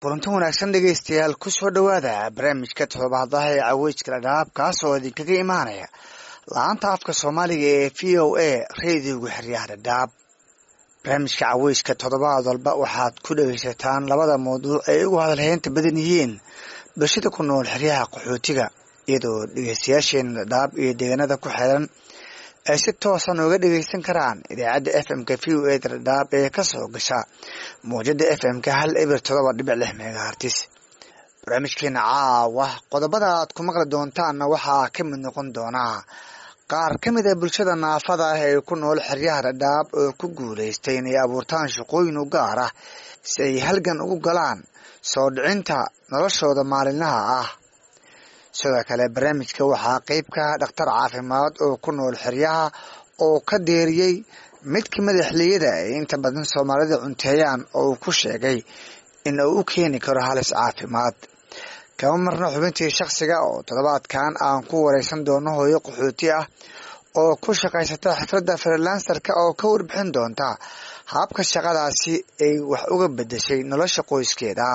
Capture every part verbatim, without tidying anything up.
kulanti wanaagsan dhegeystayaal ku soo dhawaada barnaamijka toddobaadlaha ee caweyska dhadhaab kaas oo idinkaga imaanaya laanta afka soomaaliga ee v o a radioga xeryaha dhadhaab. barnaamijka caweyska toddobaad walba waxaad ku dhegeysataan labada mawduuc ay ugu hadalheynta badan yihiin bulshada ku nool xeryaha qaxootiga, iyadoo dhegeystayaasheena dhadhaab iyo deegaanada ku xiran ay si toosan uga dhegeysan karaan idaacadda f m-ka v o a dhadhaab ee kasoo gasha mawjada f m-ka hal eber todoba dhibic lix megahertis. barnaamijkeena caawa qodobada aad ku maqli doontaanna waxaa ka mid noqon doonaa qaar ka mid a bulshada naafada ah ee ku nool xeryaha dhadhaab oo ku guulaystay inay abuurtaan shaqooyin u gaar ah si ay halgan ugu galaan soo dhicinta noloshooda maalinlaha ah. sidoo kale barnaamijka waxaa qeyb ka dhakhtar caafimaad oo ku nool xeryaha oo ka deeriyey mid ka mid a xilliyada ay inta badan soomaalida cunteeyaan oo uu ku sheegay in uu u keeni karo halis caafimaad. kama marna xubintii shakhsiga oo toddobaadkan aan ku wareysan doono hooyo qaxooti ah oo ku shaqaysata xirfadda freelancerka oo ka warbixin doonta habka shaqadaasi ay wax uga bedeshay nolosha qoyskeeda.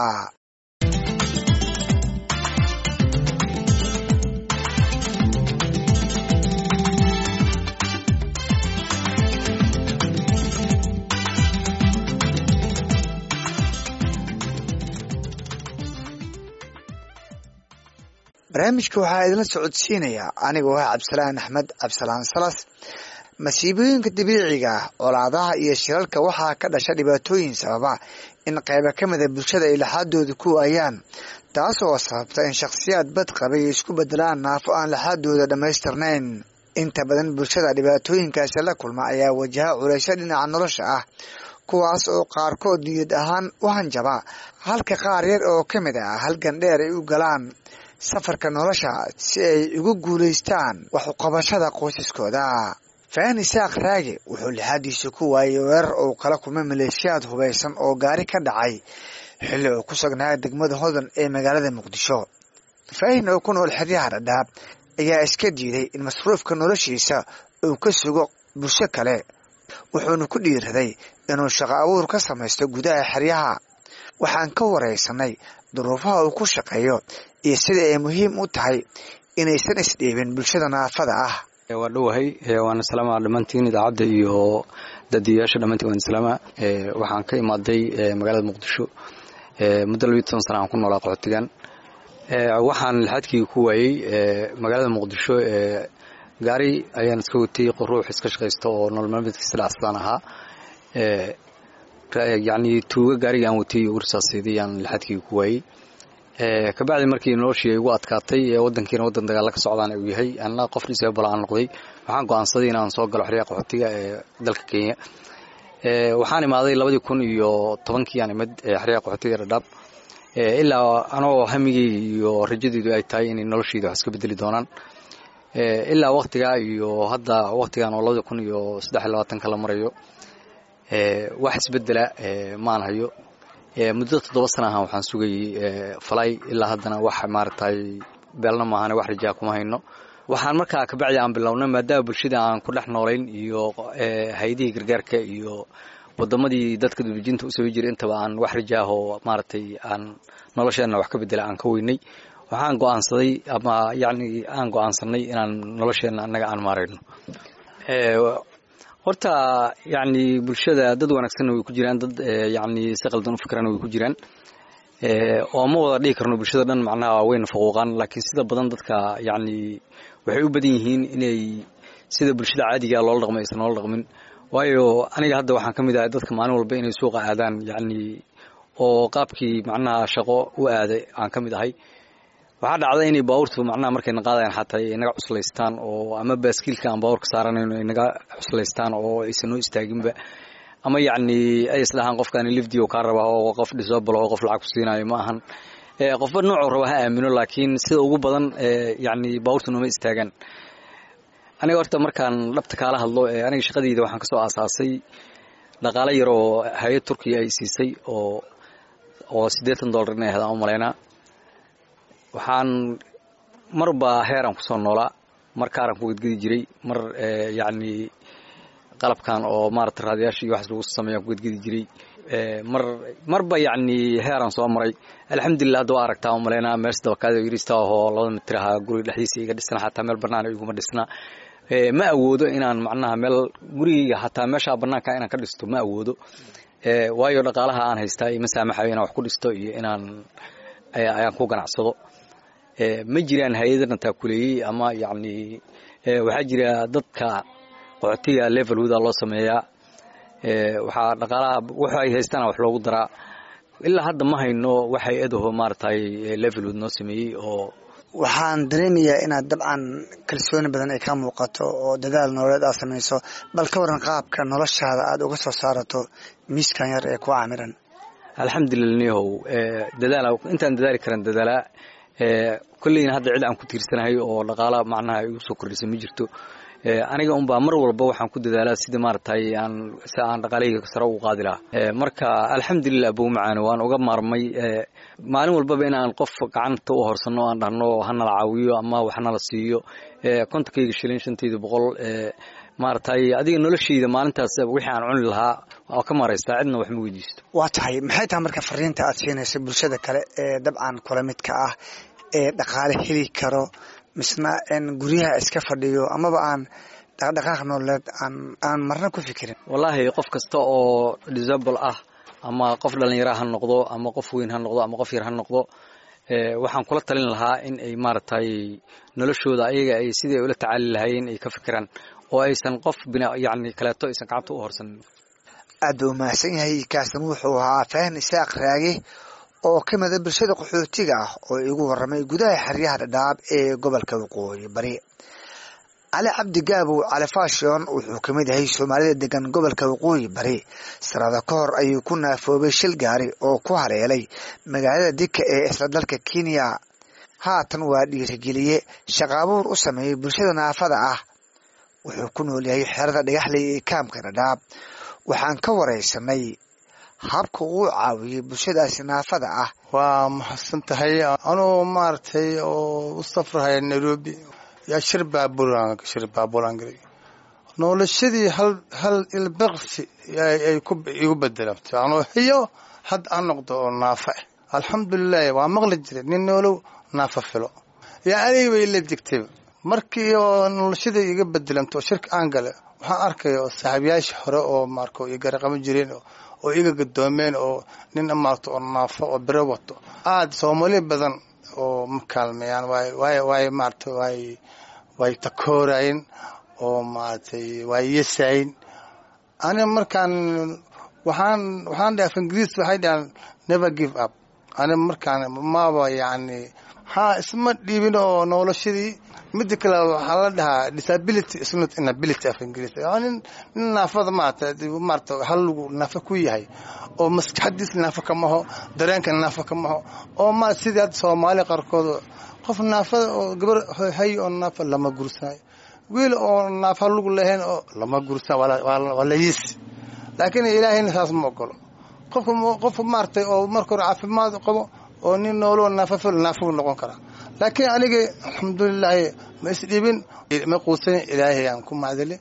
barnaamijka waxaa idinla socodsiinaya anigoo ah cabdisalaan axmed cabdisalaan salas. masiibooyinka dabiiciga ah, colaadaha iyo shilalka waxaa ka dhasha dhibaatooyin sababa in qayba ka mida bulshada ay laxaadooda ku waayaan, taas oo sababta in shakhsiyaad bad qabay isku bedelaan naafo aan laxaadooda dhammaystirnayn. inta badan bulshada dhibaatooyinkaasi la kulma ayaa wajaha culaysyo dhinaca nolosha ah, kuwaas oo qaarkood niyad ahaan u hanjaba, halka qaar yar oo ka mid ah halgan dheer ay u galaan safarka nolosha si ay ugu guulaystaan wax uqabashada qoysaskooda. faani saaq raage wuxuu lixaadiisa ku waayay weerar uu kala kulmay maleeshiyaad hubaysan oo gaari ka dhacay xilli uu ku sugnaa degmada hodan ee magaalada muqdisho. faahin oo ku nool xeryaha dhadhaab ayaa iska diiday in masruufka noloshiisa uu ka sugo bulsho kale, wuxuuna ku dhiiraday inuu shaqo abuur ka samaysto gudaha xeryaha. waxaan ka wareysanay duruufaha uu ku shaqeeyo iyo sida ay muhiim u tahay inaysan isdhiibin bulshada naafada ah. waa dhowahay waana salaama dhammaantiin idaacadda iyo dadiyaasha dhammaantiin waan salaama. waxaan ka imaaday magaalada muqdisho muddo labiyo toban sana aan ku noolaa qaxootigan. waxaan lixaadkii ku waayey magaalada muqdisho gaari ayaan iska watay ruux iska shaqaysta oo nolol maalmeedkiisa dhacsadaan ahaa. yacni tuuga gaariga aan watay ursaasayday aan lixaadkii ku waayey. kabacdi markii noloshii igu adkaatay wadankiina wadan dagaal ka socdaan uu yahay, anna qof disable aan noqday, waxaan go'aansaday inaan soo galo xeryaha qaxootiga ee dalka Kenya. ee waxaan imaaday labadii kun iyo tobankii aan imid xeryaha qaxootiga dhadhaab, ee ilaa anoo hamigii iyo rajadaydu ay tahay in noloshaydu wax iska bedeli doonaan. ee ilaa waqtiga iyo hadda waqtigan oo labadii kun iyo saddex iyo labaatan kala marayo ee wax isbedela ee maan hayo. ee muddo toddoba sano ah waxaan sugayay falay ilaa haddana wax maartay beelna ma ahan wax rajaa kuma hayno. waxaan markaa ka bacdi aan bilownay maadaama bulshada aan ku dhex noolayn iyo hay'adaha gargaarka iyo wadamadii dadka dibijinta u soo jiray intaba aan wax rajaaho maartay aan nolosheena wax ka bedela aan ka weynay. waxaan go'aansaday ama yacni aan go'aansanay inaan nolosheena anaga aan maarayno. ee horta yacni bulshada dad wanaagsan way ku jiraan, dad yacni si qaldan u fikirana way ku jiraan. ee oo ma wada dhigi karno bulshada dhan macnaha weyn faquuqan, laakiin sida badan dadka yacni waxay u badan yihiin inay sida bulshada caadiga loo dhaqmo aysan loo dhaqmin. waayo aniga hadda waxaan ka mid ahay dadka maalin walba inay suuqa aadaan yacni oo qaabkii macnaha shaqo u aaday aan ka mid ahay. waxaa dhacday inay baabuurtu macnaha markay naqaadayaan xataa ay naga cuslaystaan oo ama baaskiilka aan baabuurka saaranayno ay naga cuslaystaan oo aysan noo istaaginba, ama yacni ay isdhahaan qofkaani lifdi oo kaa raba oo qof disable oo qof lacag ku siinayo ma ahan. ee qofba noocu raba ha aamino, laakiin sida ugu badan ee yacni baabuurtu nooma istaagaan. aniga horta markaan dhabta kaala hadlo ee aniga shaqadayda waxaan ka soo aasaasay dhaqaale yar oo hay'ad Turkiya ay siisay oo oo siddeetan dollar inay ahayd aan u malaynaa. waxaan marba heeraan ku soo noolaa, mar kaaran ku gedgedi jiray, mar yacni qalabkan oo maaragtay raadiyaasha iyo wax lagu sameeyo ku gedgedi jiray, mar marba yacni heeraan soo maray alxamdulilah hadda waa aragtaa umaleynaa meesha dabakaada yirista oo labada mitir ahaa guriga dhexdiisa iga dhisna xataa meel bannaan iguma dhisna ma awoodo inaan macnaha meel gurigayga xataa meesha bannaanka inaan ka dhisto ma awoodo waayo dhaqaalaha aan haystaa ima saamaxayo inaan wax ku dhisto iyo inaan ayaan ku ganacsado ma jiraan hay-adana taakuleeyey ama yacni waxaa jira dadka qoxotiga levelhooda loo sameeyaa waxaa dhaqaalaha waxa ay haystaan wax loogu daraa ilaa hadda ma hayno wax hay-adaho maaragtay levelhood noo sameeyey oo waxaan dareemayaa inaad dabcan kalsooni badan ay ka muuqato oo dadaal nololeed aad samayso bal ka waran qaabka noloshaada aad uga soo saarato miiskan yar ee ku caamiran alxamdulilah nihow dadaala intaan dadaali karan dadaalaa kolleyna hadda cid aan ku tiirsanahay oo dhaqaala macnaha igu soo kordhisay ma jirto aniga unbaa mar walba waxaan ku dadaalaa sida maaragtay aan si aan dhaqaalahayga sare ugu qaadi lahaa marka alxamdulilah abow macaane waan uga maarmay maalin walbaba inaan qof gacanta u horsano aan dhahno hanala caawiyo ama wax nala siiyo kontonkayga shilin shantayda boqol maaragtay adiga noloshayda maalintaas wixii aan cuni lahaa waa ka maraystaa cidna wax ma weydiisto waa tahay maxay tahay marka fariinta aad siinayso bulshada kale ee dabcan kula midka ah ee dhaqaale heli karo misna in guryaha iska fadhiyo amaba aan dhaqdhaqaaq nololeed aan aan marna ku fikirin wallaahi qof kasta oo disable ah ama qof dhalinyaro ha noqdo ama qof weyn ha noqdo ama qof yar ha noqdo waxaan kula talin lahaa in ay maaragtay noloshooda ayaga ay sidii ula tacaali lahaayeen ay ka fikiraan oo aysan qof bina yacni kaleeto aysan gacanta u horsanin aad buu mahadsan yahay kaasan wuxuu ahaa Fahmi Isaaq Raage oo ka mid ah bulshada qaxootiga ah oo igu waramay gudaha xeryaha Dhadhaab ee gobolka Waqooyi Bari Ali Cabdi Gaabo Ali Fashion wuxuu ka mid yahay Soomaalida degan gobolka Waqooyi Bari sarada ka hor ayuu ku naafoobay shil gaari oo ku hareelay magaalada Dika ee isla dalka Kenya haatan waa dhiirigeliye shaqaabuur u sameeyay bulshada naafada ah wuxuu ku nool yahay xerada dhagaxley ee kaamka Dhadhaab waxaan ka wareysanay habka uu caawiyay bulshadaasi naafada ah waa mahadsantahay anoo maartay oo u safrahay Nairobi ya shir baaburan shir baaburan gari noloshadii hal hal ilbaqsi ay ku igu bedelabtay anoo hiyo had aan noqdo naafa alxamdulillah waa maqli jiray nin nolow naafa filo ya aniga way la digtay markii noloshadii iga bedelanto shirka aan galay waxaan arkay oo saaxiibayaasha hore oo marko iga garaqam jireen oo iga gadoomeen oo nin amaarto oo naafo oo biro wato aad Soomaali badan oo makaalmayaan way way way maarto way way takoorayeen oo maartay way yeesayn ana markaan waxaan waxaan dhaaf Ingiriis waxay dhahan never give up ana markaan ma ba yaani ha isma dhiibin oo noloshadii mid kale waxa la dhahaa disability is not inability of English yani naafada maata maarto hal lagu naafa ku yahay oo maskaxdiis naafa kama ho dareenka naafa kama ho oo ma sidii Soomaali qarkood qof naafada oo gabar hay oo naafa lama gursay wiil oo naafa lagu leeyahay oo lama gursay wala wala yis laakiin Ilaahay naas ma ogolo qof qof maartay oo markuu caafimaad qabo oo nin noolo naafa fil naafa noqon kara laakiin aniga alxamdulillah ma isdibin ma quusan Ilaahay aan ku maadale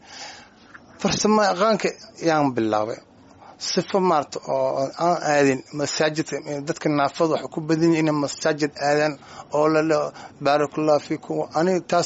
farsama aqaanka yaan bilaabay sifa maarto oo aan aadin masaajidka dadka naafada wax ku badin in masaajid aadan oo la barakallahu fiikum ani taas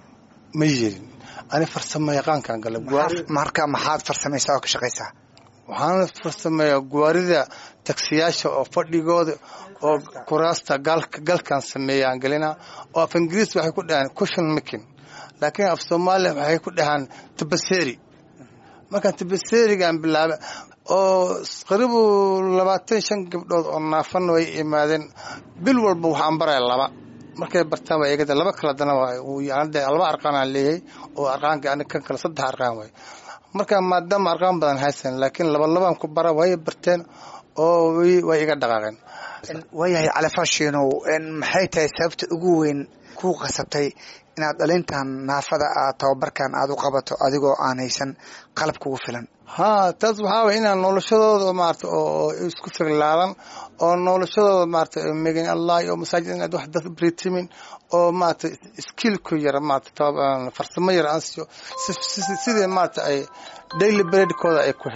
ma jirin ani farsama aqaankan galay marka maxaad farsamaysaa oo ka shaqeysaa waxaan farsameeyaa guwarida taksiyaasha oo fadhigooda oo kuraasta galka galkan sameeyaan galina oo af Ingiriis waxay ku dhahan cushion making laakiin af Soomaali waxay ku dhahan tabaseeri marka tabaseerigan bilaab oo qaribu labaatan iyo shan gabdhood oo naafan way imaadeen bil walba waxaan baray laba markay bartaan way eegada laba kala dana uu yaanade laba arqaan aan leeyahay oo arqaanka aan kan kala saddex arqaan way marka maadaama arqaan badan haysan laakiin laba labaan ku bara way barteen oo way iga dhaqaaqeen wayahay Ali Fashion in maxay tahay sababta ugu weyn ku qasabtay inaad dhalintan naafada aad tababarkan aad u qabato adigoo aan haysan qalab kugu filan ha taas waxa weey inaan noloshadooda maarto oo isku firlaadan oo noloshadooda maarto meegan Allah iyo masaajid inaad wax dad britimin oo maarto skill ku yar maarto farsamo yar ansiyo sidii maarto ay daily bread kooda ay ku helaan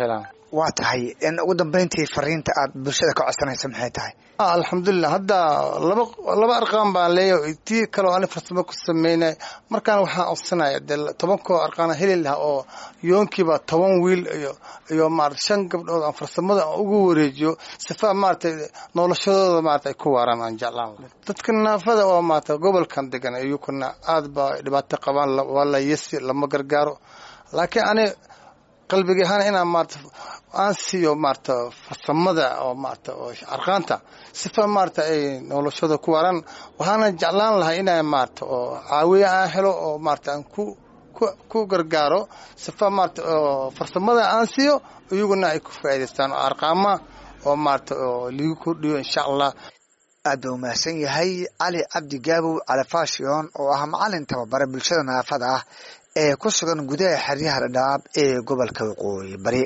waa tahay in ugu dambeyntii fariinta aad bulshada ka codsanaysa maxay tahay? alxamdulilah hadda laba laba arqaan baan leeyahay tii kale oo aan farsamo ku sameynay markaan waxaan codsanaya tobankoo arqaan heli lahaa oo yoonkiiba toban wiil iyo iyo maartay shan gabdhood aan farsamada ugu wareejiyo sifa maartay noloshooda maartay ku waaraan aan jeclaan dadka naafada oo maartay gobolkan degan ayuu kuna aad ba dhibaato qabaan wala yasi lama gargaaro laakiin ani qalbiga ahaan inaan maartay aan siiyo maarta farsamada oo maarta oo arqaanta sifa maarta ay noloshooda ku waaraan waxaana jeclaan lahaa inay maarta oo caawiye aan helo oo maarta aan ku ku gargaaro sifa maarta oo farsamada aan siiyo iyaguna ay ku faa'iideystaan arqaama oo maarta oo liigu ku dhiyo insha Allah. aad u mahadsan yahay Cali Cabdi Gaabow Cali Fashion oo ah macallin tababara bulshada naafada ah ee ku sugan gudaha xeryaha Dhadhaab ee gobolka Waqooyi Bari.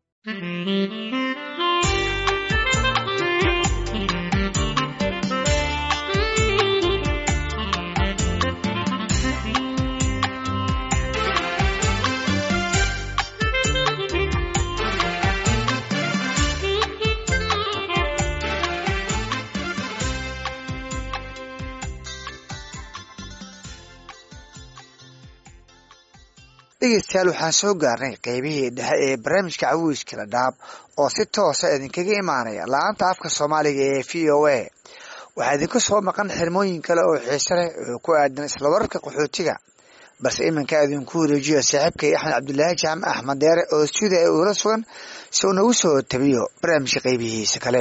dhegeystayaal waxaan soo gaarnay qaybihii dhexe ee barnaamijka Caweyska Dhadhaab oo si toos ah idinkaga imaanaya laanta afka Soomaaliga ee V O A. waxaa idinku soo maqan xirmooyin kale oo xiiso leh oo ku aadan isla wararka qaxootiga balse iminka idinku wareejiyo saaxiibkay Axmed Cabdullaahi Jaamac Axmed Deere oo studio ay ula sugan si uu nagu soo tabiyo barnaamijka qaybihiisa kale.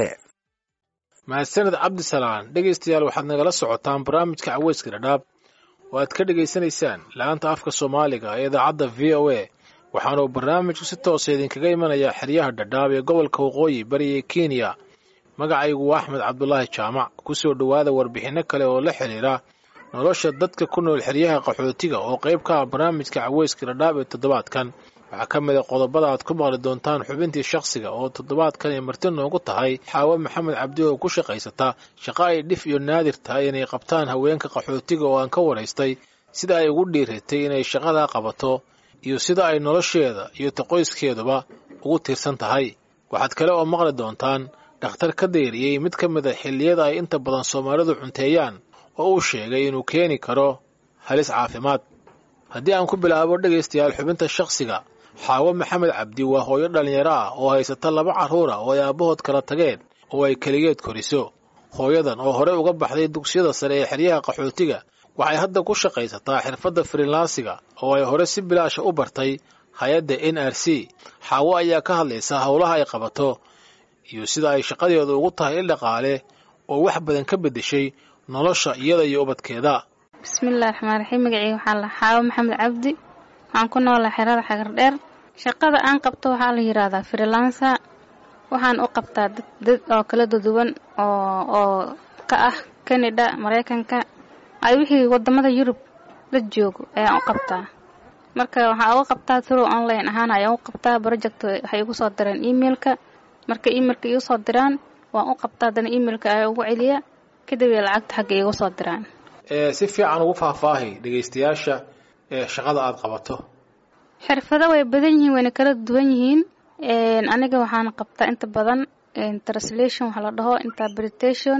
mahadsanid Cabdisalaan. dhegeystayaal waxaad nagala socotaan barnaamijka Caweyska Dhadhaab waad ka dhageysanaysaan laanta afka Soomaaliga ee idaacadda V O A waxaanu barnaamijku si toos ah idinkaga imanayaa xeryaha Dhadhaab ee gobolka Waqooyi Bari ee Kenya. magacaygu waa Axmed Cabdullaahi Jaamac. ku soo dhawaada warbixino kale oo la xiriira nolosha dadka ku nool xeryaha qaxootiga oo qayb ka ah barnaamijka Caweyska Dhadhaab ee toddobaadkan. waxaa ka mid ah qodobada aad ku maqli doontaan xubintii shakhsiga oo toddobaadkan ay marti noogu tahay Xaawo Maxamed Cabdi oo ku shaqaysata shaqo ay dhif iyo naadir tahay inay qabtaan haweenka qaxootiga oo aan ka waraystay sida ay ugu dhiiratay inay shaqada qabato iyo sida ay nolosheeda iyo qoyskeeduba ugu tiirsan tahay. waxaad kale oo maqli doontaan dhakhtar ka deeriyay mid ka mid ah xilliyada ay inta badan Soomaalidu cunteeyaan oo uu sheegay inuu keeni karo halis caafimaad. haddii aan ku bilaabo dhegeystayaal xubinta shakhsiga, Xaawo Maxamed Cabdi waa hooyo dhalinyaro ah oo haysata laba carruur ah oo ay aabahood kala tageen oo ay kaligeed koriso. hooyadan oo hore uga baxday dugsiyada sare ee xeryaha qaxootiga waxay hadda ku shaqaysataa xirfadda freelancing oo ay hore si bilaash u bartay hay'adda N R C. Xaawo ayaa ka hadlaysa hawlaha ay qabato iyo sida ay shaqadeedu ugu tahay il dhaqaale oo wax badan ka bedeshay nolosha iyada iyo ubadkeeda. bismillaahir rahmaanir rahiim. magacayga waxaa la Xaawo Maxamed Cabdi. waxaan ku noolahay xerada Xagar Dheer. shaqada aan qabto waxaa la yiraahdaa freelancer. waxaan u qabtaa dad, dad oo kala duwan oo oo ka ah Canada, Mareykanka, ay wixii wadamada Yurub la joogo ayaan u qabtaa. marka waxaan uga qabtaa through online ahaan ayaan u qabtaa project waxay igu soo direen emailka. marka emailka igu soo diraan waan u qabtaa dana emailka ay ugu celiya kadib lacagta xagga igu soo diraan. ee si fiican ugu faahfaahay dhageystayaasha ee shaqada aad qabato. xirfado way badan yihiin wayna kala duwan yihiin. een aniga waxaan qabtaa inta badan in translation waxa la dhaho, interpretation,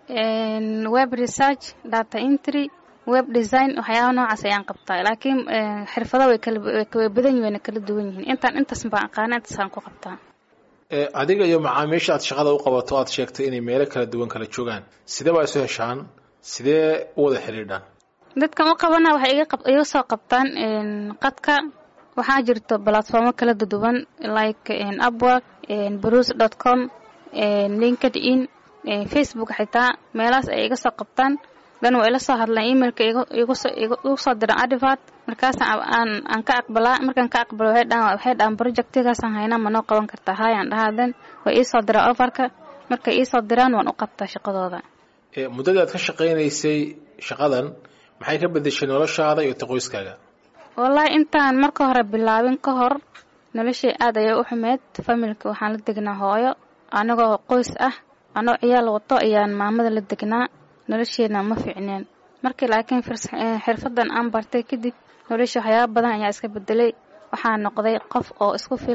een web research, data entry, web design, waxyaabo noocaas ayaan qabtaa. laakiin xirfado way kala way badan yihiin wayna kala duwan yihiin. intaan intaas baan aqaan intaas aan ku qabtaa. ee adiga iyo macaamiisha aad shaqada u qabato aad sheegtay inay meelo kala duwan kala joogaan, sidee baa isu heshaan, sidee u wada xiriiraan? dadkan u qabana waxay iga qab iga soo qabtaan een qadka. waxaa jirto platformo kala duwan like in Upwork, in bruce dot com, in LinkedIn, in Facebook, xitaa meelaas ay iga soo qabtaan. dan way la soo hadlaan emailka igu igu soo igu soo diraan advert. markaas aan aan ka aqbalaa. markaan ka aqbalo waxay dhaan waxay dhaan projectkaas aan hayna ma noo qaban kartaa hayaan dhahadan way ii soo diraan offerka. markay ii soo diraan waan u qabtaa shaqadooda. ee muddada aad ka shaqaynaysay shaqadan maxay ka bedeshay noloshaada iyo qoyskaaga? wallahi intaan marka hore bilaabin ka hor noloshay aad ayay u xumeed. familka waxaan la degnaa hooyo anagoo qoys ah, anoo ciyaal wato ayaan maamada la degnaa. nolosheena ma fiicneen. markii laakiin xirfadan aan bartay kadib nolosha waxyaabo badan ayaa iska bedelay. waxaan noqday qof oo isku filan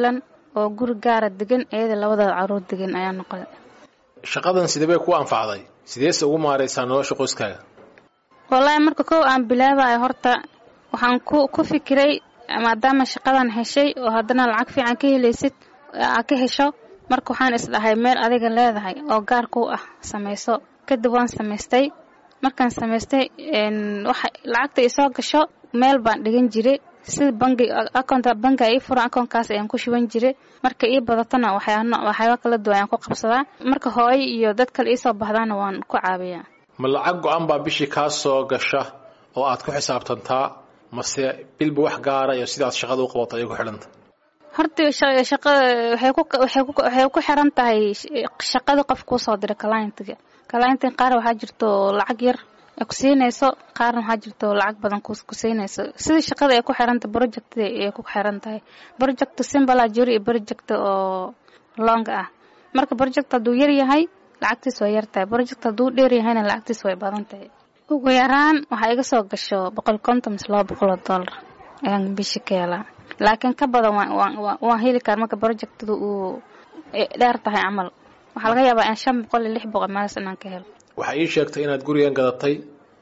oo guri gaara degan iyada labada caruur degan ayaa noqday. shaqadan sidee bay ku anfacday sideese ugu maareysaa nolosha qoyskaaga? wallaahi marka kow aan bilaabayo horta waxaan ku ku fikiray maadaama shaqadan heshay oo haddana lacag fiican ka helaysid aa ka hesho marka waxaan isdhahay meel adiga leedahay oo gaar ku ah samayso. kadib waan samaystay markaan samaystay waxa lacagta isoo gasho meel baan dhigan jiray sida bangi account bangi ay furan accountkaas ayaan ku shuban jiray marka ii badatana waxyaano waxyaabo kala duwan ayaan ku qabsadaa marka hooyo iyo dad kale isoo baxdaana waan ku caabiyaa. ma lacag go'an baa bishii kaa soo gasha oo aad ku xisaabtantaa mase bilba wax gaara iyo sidaad shaqada u qabato ay ku xidhanta? horta shaqada waxay ku waxay ku waxay ku xiran tahay shaqada qof ku soo diray client-ga. client-ka qaar waxa jirto lacag yar ku siinayso qaarna waxa jirto lacag badan ku siinayso sida shaqada ay ku xiranta project ay ku xirantahay. project simple jiri iyo project oo long ah marka project haduu yar yahay lacagtiisa way yartahay project haduu dheer yahayna lacagtiisa way badan tahay. ugu yaraan waxa iga soo gasho boqol iyo konton ilaa laba boqol oo dollar ayaan bishii ka helaa laakiin ka badan waan waan heli karaa marka projectdu uu dheer tahay amal waxa laga yaabaa in shan boqol ilaa lix boqol maalis inaan ka helo. waxa ii sheegtay inaad gurigan gadatay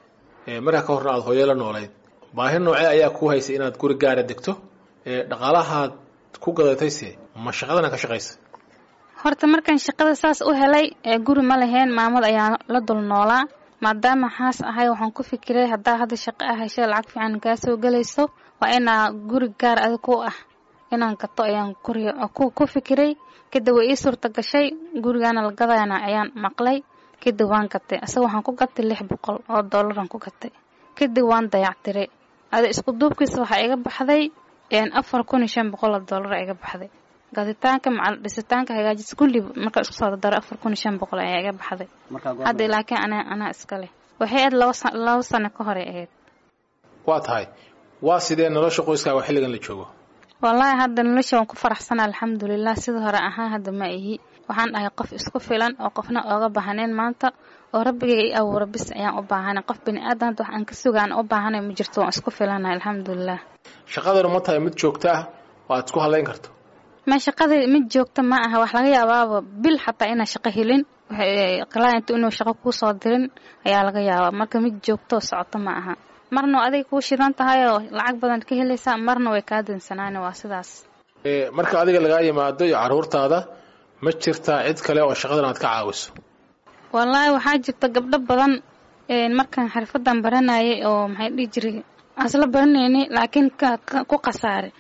ee marka ka horna aad hooyo la noolayd baahi noocee ayaa ku haysay inaad guri gaar ah degto ee dhaqaalaha ku gadatayse ma shaqadana ka shaqaysay? horta markaan shaqada saas u helay ee guri ma lahayn maamad ayaa la dul noolaa maadaama xaas ahay waxaan ku fikiray hadaa hadda shaqo ah heshay lacag fiican ka soo galayso waa inaa guri gaar ah ku ah inaan gato ayaan ku ku fikiray kadib way ii suurta gashay gurigana la gadayna ayaan maqlay kadib waan gatay asaga waxaan ku gatay lix boqol oo dollar aan ku gatay kadib waan dayactiray ada isku duubkiisa waxa iga baxday een afar kun iyo shan boqol oo dollar iga baxday gaditaanka macal dhisitaanka hagaajis kulli marka isku soo daro afar kun iyo shan boqol ayaa iga baxday hadda laakiin ana ana iska leh waxay aad laba sano ka hor ahayd. waa tahay waa sidee nolosha qoyskaaga xilligan la joogo? wallaahi hadda nolosha waan ku faraxsan alxamdulillah sida hore ahaan hadda ma ihi waxaan ahay qof isku filan oo qofna ooga baahaneen maanta oo rabbigay ay abuuro bis ayaan u baahanay qof bini aadan wax aan ka sugaan u baahanay ma jirto waan isku filanahay alxamdulillah. shaqadana ma tahay mid joogto ah waad isku halayn karto? ma shaqada mid joogto ma aha wax laga yaabaa bil xataa inaan shaqo helin client inuu shaqo ku soo dirin ayaa laga yaabaa marka mid joogto socoto ma aha marna adiga ku shidan tahay oo lacag badan ka helaysa marna way ka dansanaan waa sidaas. ee marka adiga laga yimaado iyo caruurtaada ma jirta cid kale oo shaqadan aad ka caawiso? wallaahi waxa jirta gabdho badan ee markaan xirfadan baranayay oo maxay dhigi jiray asla baranayni laakiin ku qasaare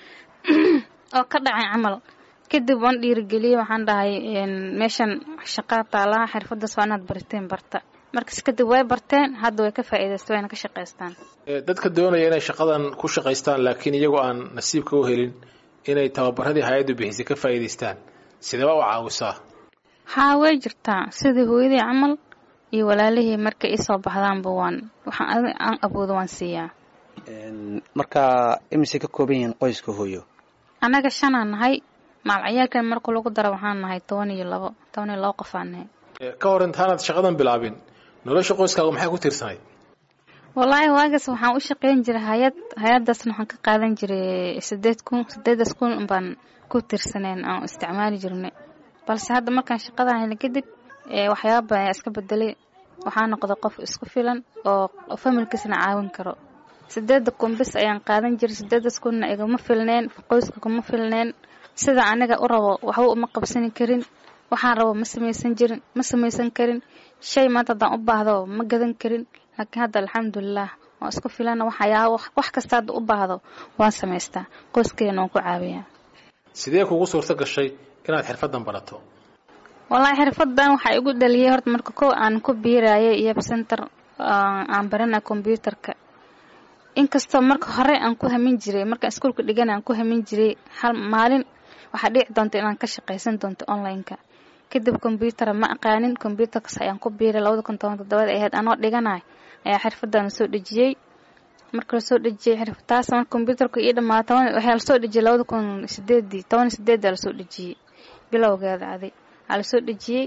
oo ka dhacay amal kadib waan dhiirigeliyay waxaan dhahay meeshan shaqo taala xirfadaas waa inaad barateen barta markaas kadib way barteen hadda way ka faa'iideystaan wayna ka shaqeystaan. ee dadka doonaya inay shaqadan ku shaqeystaan laakiin iyagu aan nasiibka u helin inay tababaradii hay'addu bixisay ka faa'iideystaan sidee u caawisaa? haa way jirtaa sidii hooyadii amal iyo walaalihii markay isoo baxdaan baan waxaan aan aboodo waan siiyaa. een marka imise ka kooban yihiin qoyska hooyo? anaga shan aan nahay maalciyaalkan marka lagu daro waxaan nahay toban iyo labo toban iyo labo qof aan nahay. ka hor intaanad shaqadan bilaabin nolosha qoyskaaga maxay ku tiirsanayd? wallaahi waagas waxaan u shaqeyn jiray hay'ad hay'adaasna waxaan ka qaadan jiray sideed kun sideed kun baan ku tiirsaneen aan isticmaali jirnay balse hadda markaan shaqadan helay kadib ee waxyaabo ay iska bedelay waxaan noqday qof isku filan oo familkiisna caawin karo. sideed kun bis ayaan qaadan jiray sideed kun igama filneen qoyska kuma filneen sida aniga u rabo waxa uu ma qabsan karin waxaan rabo ma samaysan jirin ma samaysan karin shay maanta daan u baahdo ma gadan karin laakiin hadda alxamdulillah waa isku filan waxyaabo wax kasta u baahdo waan samaystaa qoyskeena waan ku caawiyaa. sidee kugu suurta gashay inaad xirfadan barato? wallaahi xirfadan waxa igu dhaliyay horta marka koo aan ku biirayay iyo center aan baranay computerka inkastoo marka hore aan ku hamin jiray marka iskuulka dhigan aan ku hamin jiray hal maalin waxa dhici doonta inaan ka shaqeysan doonto online-ka kadib computer ma aqaanin computerka ayaan ku biiray laba kun iyo toban iyo toddoba ahayd anoo dhiganay ayaa xirfadan soo dhajiyay marka soo dhajiyay xirfadaas marka computerka ii dhamaatay waxa la soo dhajiyay laba kun iyo sideed toban iyo sideed la soo dhajiyay bilowgeeda adi ala soo dhajiyay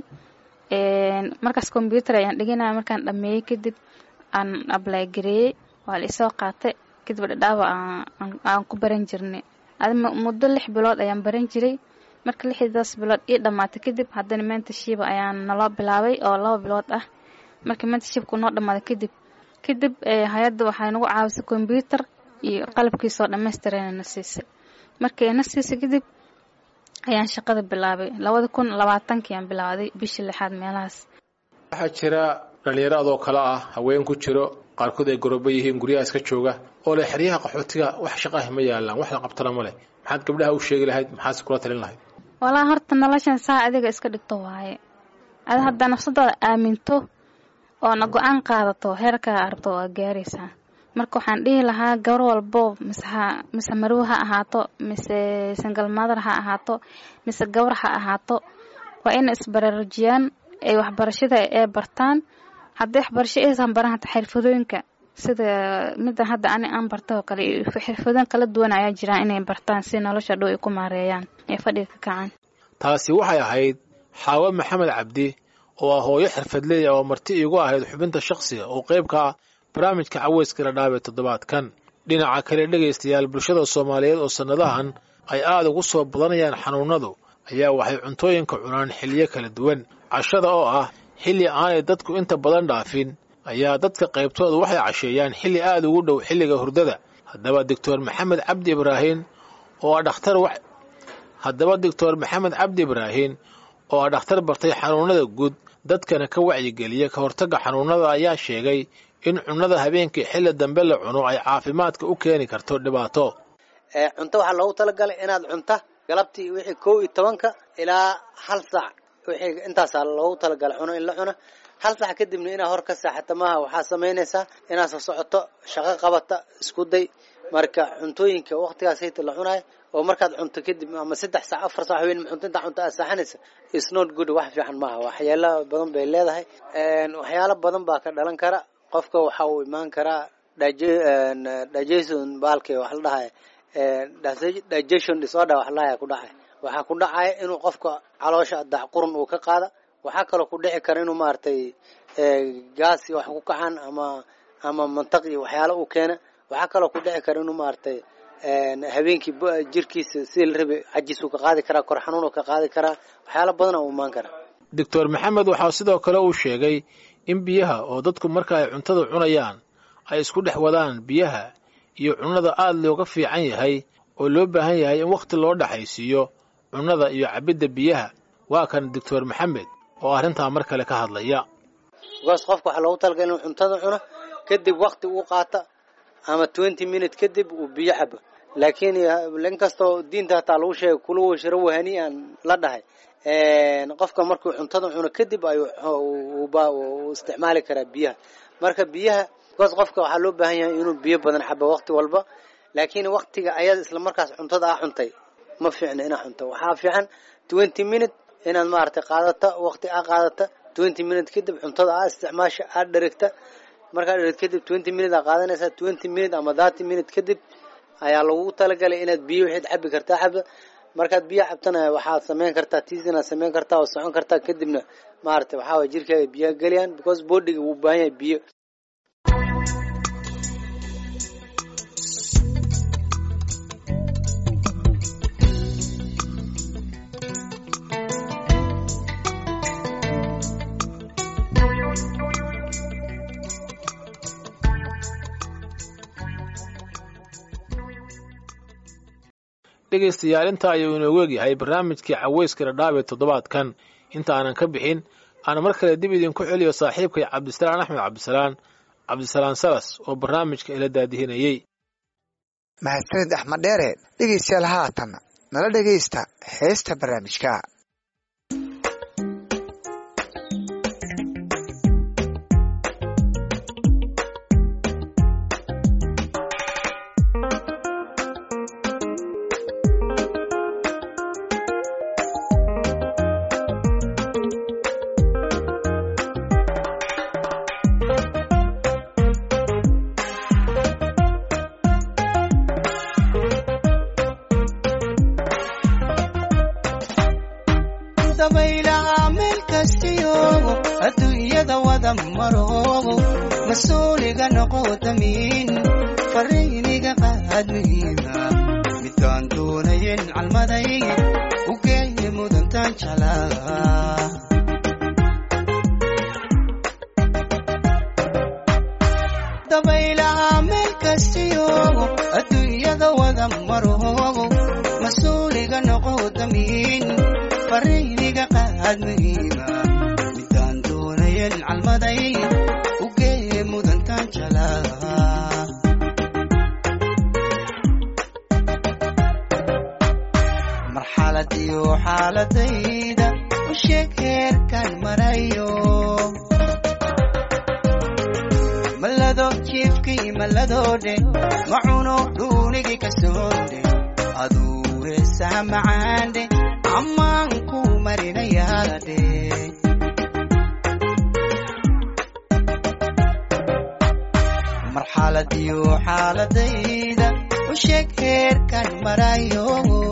een markaas computer ayaan dhiganay markaan dhameeyay kadib aan apply gareeyay waa la soo qaatay kadib dhadhaaba aan aan ku baran jirnay adima muddo lix bilood ayaan baran jiray marka lixdaas bilood ii dhamaatay kadib haddana mentorship ayaan naloo bilaabay oo laba bilood ah marka mentorshipku noo dhamaaday kadib kadib hay'adda waxay nagu caawisay computer iyo qalabkiisa oo dhameystiran na siisay markii ay na siisay kadib ayaan shaqada bilaabay laba kun iyo labaatan aan bilaawday bishii lixaad meelahaas. waxaa jira dhalinyaro kala ah haween ku jiro qaarkood ay garoobo yihiin guryaha iska jooga oo leh xiriyaha qaxootiga wax shaqo ah ma yaalaan wax la qabtana ma leh maxaad gabdhaha u sheegi lahayd maxaad kula talin lahayd? walaa horta noloshan saa adiga iska dhigto waaye ada hadda nafsadaada aaminto oo na go'aan qaadato heerka arabto waa gaaraysaa marka waxaan dhihi lahaa gabar walbo misaha misa marwo ha ahaato mise single mother ha ahaato mise gabar ha ahaato waa in isbaraarujiyaan ay waxbarashada ay bartaan haddii waxbarasho aysan baran hata xirfadooyinka sida midda hadda ani aan barto oo kale xirfadooyin kala duwan ayaa jira inay bartaan si nolosha dhow ay ku maareeyaan ee fadhiga ka kacaan. taasi waxay ahayd Xaawo Maxamed Cabdi oo ah hooyo xirfadley oo marti igu ahayd xubinta shakhsiga oo qayb ka ah barnaamijka Caweyska Dhadhaab ee toddobaadkan. dhinaca kale dhageystayaal bulshada Soomaaliyeed oo sanadahan ay aad ugu soo badanayaan xanuunadu ayaa waxay cuntooyinka cunaan xilliyo kala duwan. cashada oo ah xilli aanay dadku inta badan dhaafin ayaa dadka qaybtooda waxay casheeyaan xilli aad ugu dhow xilliga hurdada. haddaba Dr. Maxamed Cabdi Ibraahin oo ah dhakhtar wax haddaba Dr. Maxamed Cabdi Ibraahin oo ah dhakhtar bartay xanuunada guud dadkana ka wacyigeliya ka hortagga xanuunada ayaa sheegay in cunnada habeenkii xilli dambe la cuno ay caafimaadka u keeni karto dhibaato. ee cunto waxa loogu talagalay inaad cunta galabtii wixii kow iyo tobanka ilaa hal saac wixii intaas loogu talagalay cuno in la cuno hal saac kadibna inaad hor ka saaxato maaha waxaa samaynaysaa inaad soo socoto shaqo qabata isku day marka cuntooyinka waqtigaas ay la cunaay oo markaad cunto kadib ama saddex saac afar saac weyn cunto inta cunto aad saaxanaysa is not good wax fiican maaha waxyaalo badan bay leedahay een waxyaalo badan baa ka dhalan kara qofka waxa uu imaan karaa digestion baalkii wax la dhahay digestion disorder wax la ku dhacay waxa ku dhacay inuu qofka caloosha dac qurun uu ka qaado waxa kale ku dhici kara inuu maartay gaas wax ku kacaan ama ama mantaqi waxyaalo uu keena waxa kale ku dhici kara inuu maartay een habeenkii jirkiisa si la rabay ajis uu ka qaadi kara kor xanuun uu ka qaadi kara waxyaalo badan oo imaan kara. Dr. Maxamed waxa sidoo kale uu sheegay in biyaha oo dadku marka ay cuntada cunayaan ay isku dhex wadaan biyaha iyo cunnada aad looga fiican yahay oo loo baahan yahay in waqti loo dhaxaysiiyo cunnada iyo cabidda biyaha. waa kan Dr. Maxamed oo arinta mar kale ka hadlaya. goos qofku waxa loogu talagalay inuu cuntada cuno kadib waqti uu qaato ama twenty minutes kadib uu biyo cabo laakiin lan kasto diinta taa lagu sheegay kulu shiro wahani aan la dhahay een qofka markuu cuntada cuno kadib ay uu baa uu isticmaali kara biyaha marka biyaha goos qofka waxa loo baahan yahay inuu biyo badan cabo waqti walba laakiin waqtiga ayaad isla markaas cuntada ah cuntay ma fiicna inaad cunto waxa fiican twenty minutes inaad maartay qaadato waqti ah qaadato twenty minutes kadib cuntada ah isticmaasha aad dheregta marka dheregta kadib twenty minutes aad qaadanaysa twenty minutes ama thirty minutes kadib ayaa lagu talagalay inaad biyo wixii cabi kartaa cab markaad biyo cabtana waxaad sameyn kartaa tiisina sameyn kartaa oo socon kartaa kadibna maartay waxa way jirkaaga biyo galiyaan because body uu baahan yahay biyo. dhegeystayaal inta ayuu inoogu egyahay barnaamijkii Caweyska Dhadhaab ee toddobaadkan. inta aanan ka bixin aan mar kale dib idinku celiyo saaxiibkay Cabdisalaan Axmed Cabdisalaan Cabdisalaan Salas oo barnaamijka ila daadihinayay. mahadsanid Axmed Dheere. dhegeystayaal haatan nala dhegeysta heesta barnaamijka. adduunyada wada maroogo masuuliga noqotamin fariiniga qaadmiina midkaan doonayn calmaday u geey mudantaan jalaa dabaylaha meel kastiyoogo adduunyada wada maroogo mas-uuliga noqo damiin fariiniga qaad muhiima midaan doonayen calmaday ugee mudantaan jalaa marxaladiyo xaaladayda u sheeg heerkaan marayo malado jiifkii maladoodhe macuno dhuunigii ka soodhe aduu heesaha macaandhe ammaan ku marinayaadhe marxaladiyo xaaladayda u sheeg heerkaan marayo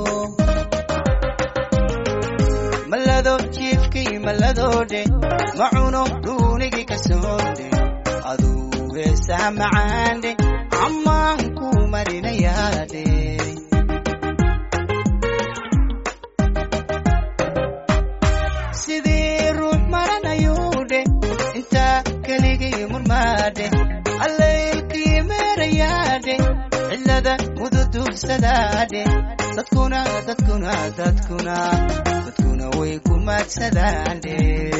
malado jiifkii maladoodhe macuno dhuunigii ka soodhe aduu heesaha macaandhe ammaan ku marinayaadhe sidii ruux maranayuudhe intaa keligii murmaadhe allaylkii meerayaadhe cillada mududuursadaadhe dadkuna dadkuna dadkuna dadkuna way ku maadsadaandhe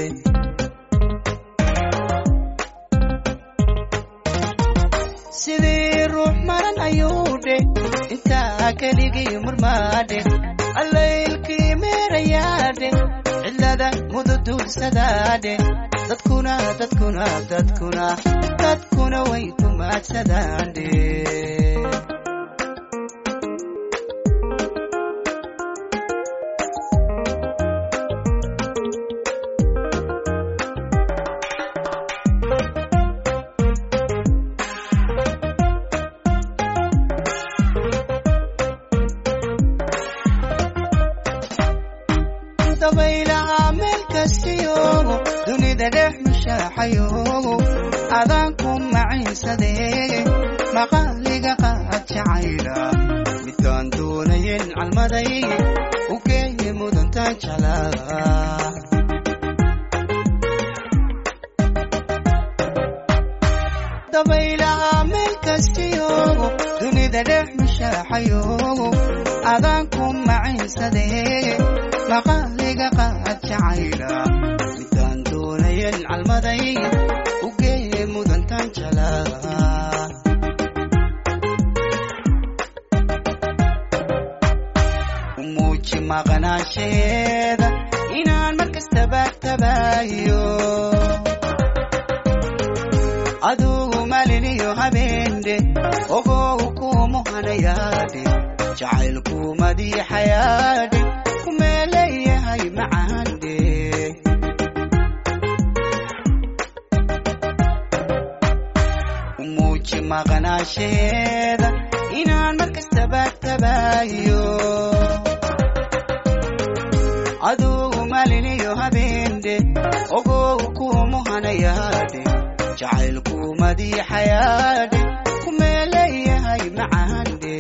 sidii ruux maran ayuudhe intaa keligii murmaadhe allaylkii meerayaadhe cillada mududuursadaadhe dadkuna dadkuna dadkuna dadkuna way ku maadsadaandhe dabaylaha meel kastiyoogo dunida dhex mushaaxayoogo adaan ku maciinsadee maqaaliga qaad jacayla midaan doonayen calmaday ugeeye mudantaan jalaa dabaylaha meel kastiyoogo dunida dhex mushaaxayoogo adaan ku maciinsadee maqaaliga qaad jacayla midaan doonayen calmaday ugeeye mudantaan jalaa umuuji maqnaansheeda inaan markastaba tabaayo adugu maliniyo habeendhe ogow kumuhanayaadhe jacaylku madiixayaadhe kumeeleeyahay macaandhe umuuji maqnaansheeda inaan markastaba tabaayo adugu maliniyo habeendhe ogow kumuhanayaadhe jacaylku madiixayaadhe kumeeleeyahay macaandhe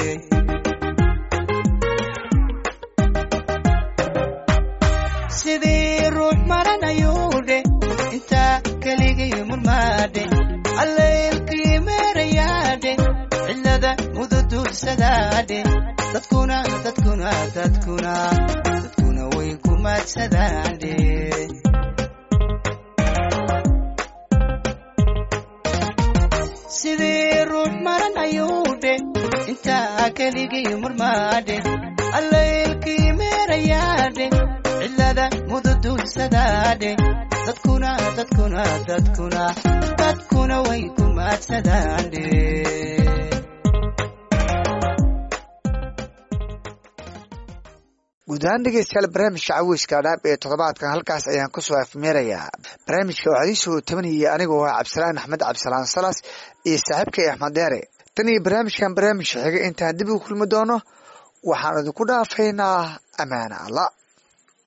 sidii ruux maranayuudhe intaa keligii murmaadhe allaylkii meerayaadhe cillada mududuursadaadhe dadkuna dadkuna dadkuna dadkuna way ku maadsadaandhe sidii ruux maranayuudhe intaa keligii murmaadhe allaylkii meerayaadhe cillada mududuursadaadhe dadkuna dadkuna dadkuna dadkuna way ku maadsadaandhe guud ahaan dhegeystayaal barnaamijka caweyska dhaab ee toddobaadkan halkaas ayaan kusoo afmeerayaa barnaamijka waxaa idin soo tabanayay anigoo ah cabdisalaan axmed cabdisalaan salas iyo saaxiibkay axmed deere tan iyo barnaamijkan barnaamijka xiga intaan dib u kulmi doono waxaan idinku dhaafaynaa amaana alla